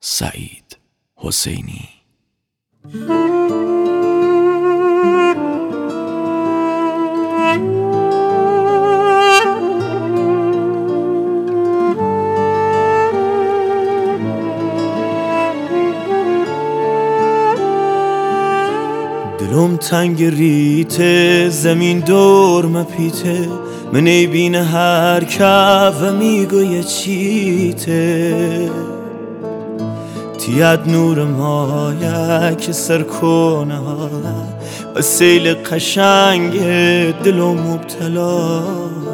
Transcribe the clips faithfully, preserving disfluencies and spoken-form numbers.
سعید حسینی. دلم تنگ ریته زمین دور مپیته من ای بین هر که و میگوی چیته تیاد نور مایه که سر کنه و سیل قشنگ دلم مبتلا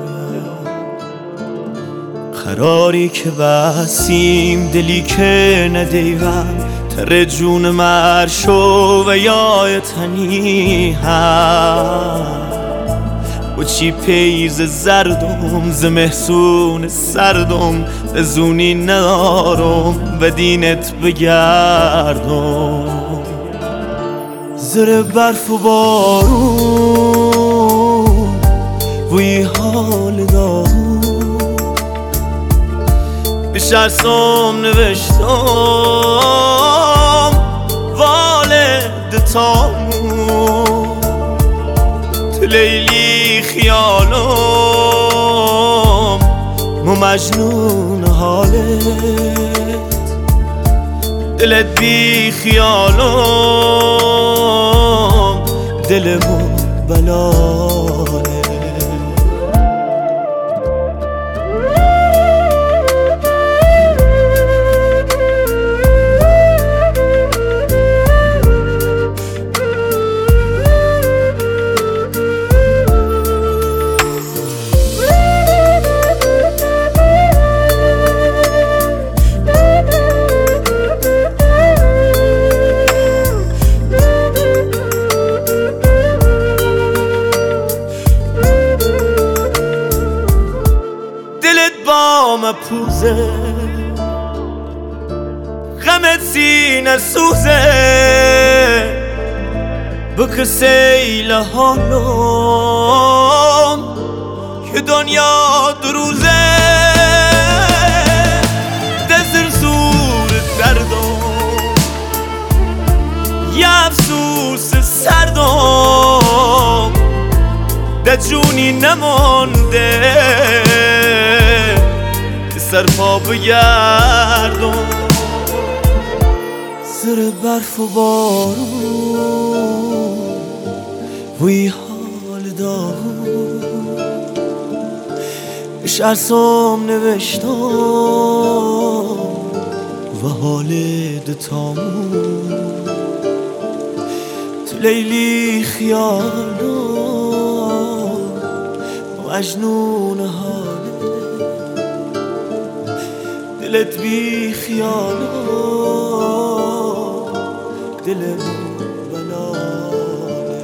قراری که بسیم دلی که ندیوم تر جون مرشو و یای تنی هم و چی پیز زردم ز محسون سردم به زونی ندارم و دینت بگردم زر برف و بارون وی حال دارم به شرسم نوشتم والد تامون تو لیلی خیالم مو مجنون حالت دلت بی خیالم دلمو بلاله مپوزه غمت سینه سوزه بک سیل حالم که دنیا دروزه دزر زور دردم یه افسوس سردم ده جونی نمانده سر پا بگردم زر برف و بارون وی حال دارم به شرسم نوشتم و حال دتامون تو لیلی خیالم مجنون حالت دلت بی خیالم دلمو بلاله.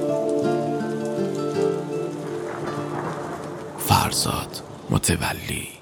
فرزاد متولی.